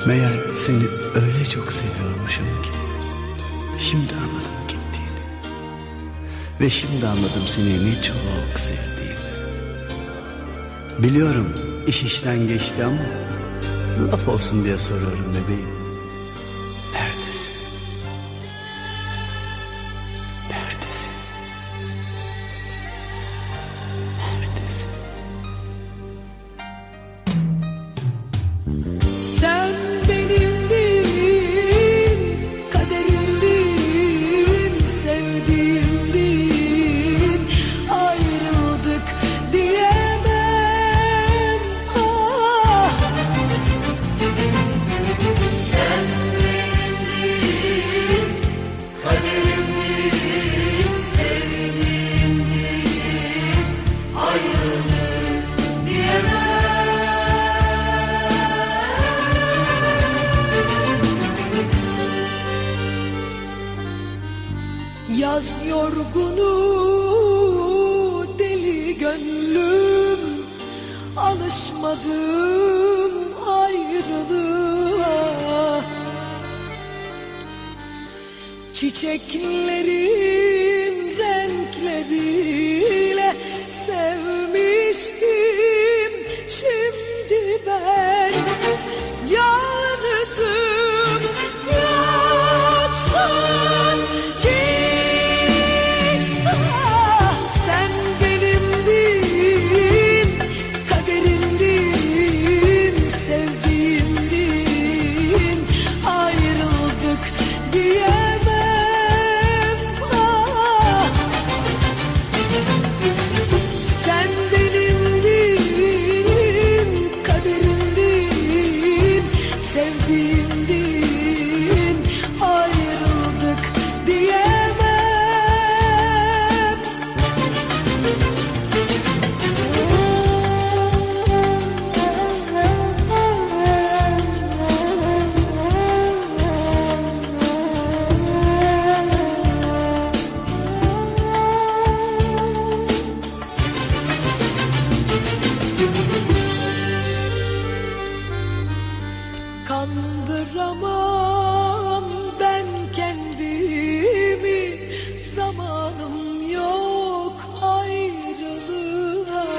Meğer seni öyle çok seviyormuşum ki. Şimdi anladım gittiğini. Ve şimdi anladım seni ne çok sevdiğimi. Biliyorum iş işten geçti ama laf olsun diye soruyorum bebeğim. Neredesin? Neredesin? Neredesin? Sen benimdin, kaderimdin, sevdiğimdin. Ayrıldık diyemem. Ah. Sen benimdin, kaderimdin, sevdiğimdin. Ayrıldık diyemem. Yaz yorgunu deli gönlüm, alışmadım ayrılığa. Çiçeklerin renkleriyle sevmiştim. Şimdi ben yalnızım, yoksun ki. Ah, sen benimdin, kaderimdin, sevdiğimdin. Ayrıldık diyemem. Ah. Sen benimdin, kaderimdin, sevdiğimdin. Ayrıldık diyemem. Kandıramam ben kendimi, zamanım yok ayrılığa.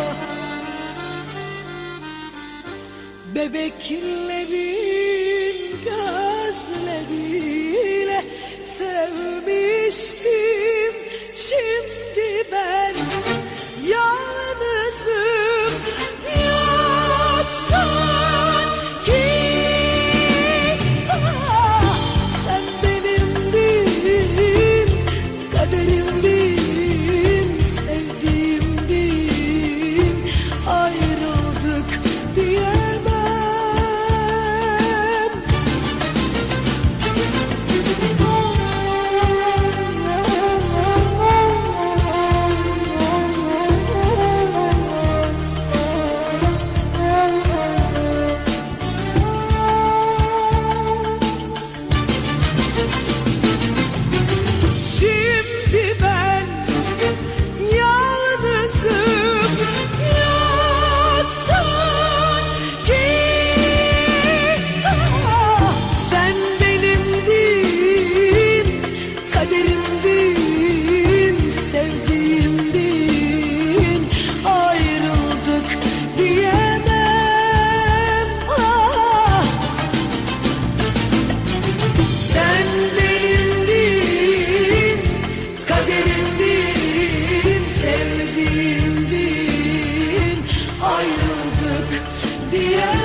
Bebeklerin gözleriyle sevmiştim. Şimdi ben yalnızım, yoksun ki. Ah, sen benimdin, kaderimdin, sevdiğimdin. Ayrıldık diyemem. Şimdi ben yalnızım, yoksun ki. Ah, sen benimdin, kaderimdin, sevdiğimdin. Ayrıldık diyemem. Ah. Sen benimdin, kaderimdin, sevdiğimdin. Ayrıldık diye